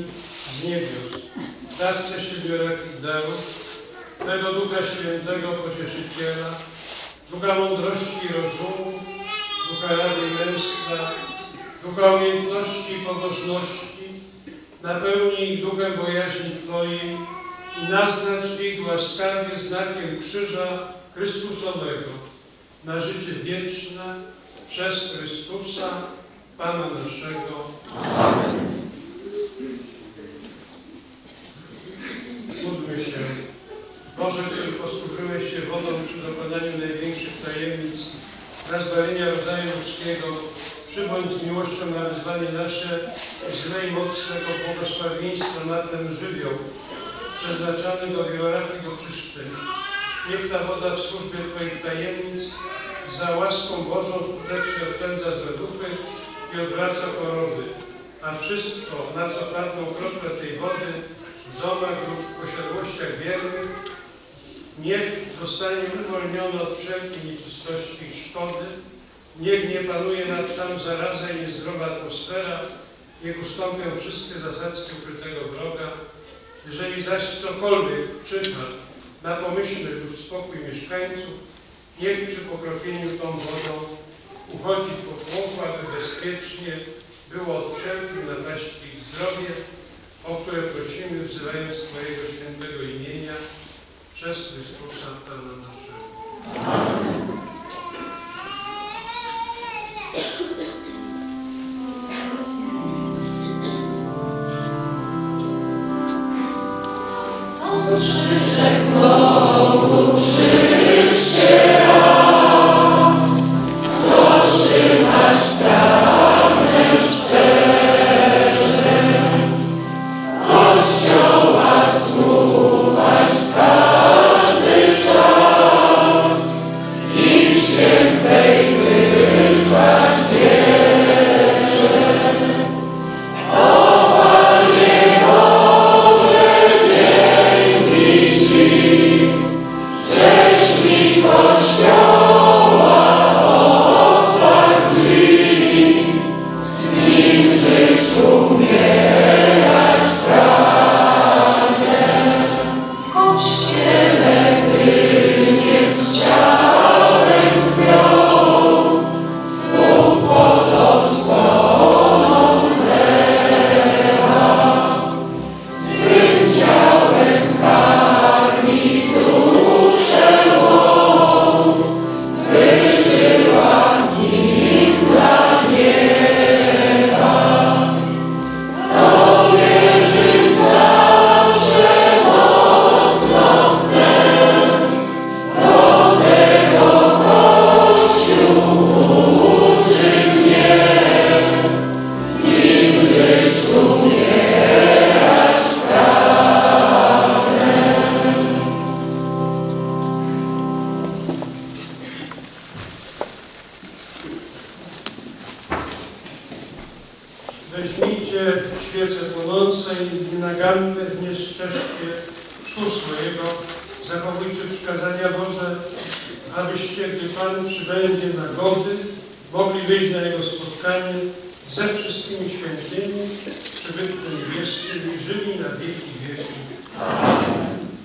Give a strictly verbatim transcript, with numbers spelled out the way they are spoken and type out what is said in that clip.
z niebios, dawcę siedmiorakich darów, tego Ducha Świętego Pocieszyciela, Ducha mądrości i rozumu, Ducha rady i męstwa, Ducha umiejętności i pobożności, napełnij ich duchem bojaźni Twojej i naznacz ich łaskawie znakiem krzyża Chrystusowego na życie wieczne przez Chrystusa, Pana naszego. Amen. Módlmy się. Boże, który posłużyłeś się wodą przy dokonaniu największych tajemnic na zbawienia rodzaju ludzkiego, przybądź z miłością na wyzwanie nasze i zlej mocnego błogosławieństwa na ten żywioł przeznaczany do wielorakich oczyszczeń. Niech ta woda w służbie Twoich tajemnic za łaską Bożą skutecznie odpędza złe duchy i odwraca choroby, a wszystko, na co padną krople tej wody w domach lub w posiadłościach wiernych, niech zostanie uwolnione od wszelkiej nieczystości i szkody, niech nie panuje nad tam zaraza i niezdrowa atmosfera, niech ustąpią wszystkie zasadzki ukrytego wroga. Jeżeli zaś cokolwiek czyha na pomyślny lub spokój mieszkańców, niech przy pokropieniu tą wodą uchodzi po płochu, aby bezpiecznie było od wszelkich napaści ich zdrowie, o które prosimy, wzywając Twojego świętego imienia przez Chrystusa Pana naszego. Amen. Co przyrzekł Bogu przyjście raz, dotrzymać pragnę szczerze, Kościoła słuchać w każdy czas i w świętej wytrwać wierze. O Panie Boże, dzięki Ci, żeś mi Kościoła otwarł drzwi, w nim życiu umierać pragnę. W Kościele Ty jest ciałem krwią, Bóg pod osłoną chleba, swym ciałem karmi duszę mą, wyżyła nim dla nieba. W Tobie żyć zawsze mocno chcę, do tego Kościół uczy mnie, nim w życiu umierać pragnę. Weźmijcie świece płonące i nienaganne wniestrzeżcie chrztu swojego, zachowujcie przykazania Boże, abyście, gdy Pan przybędzie na gody, mogli wyjść na Jego spotkanie ze wszystkimi świętymi, przybytku niebieskim i żyli na wieki wieków. Amen.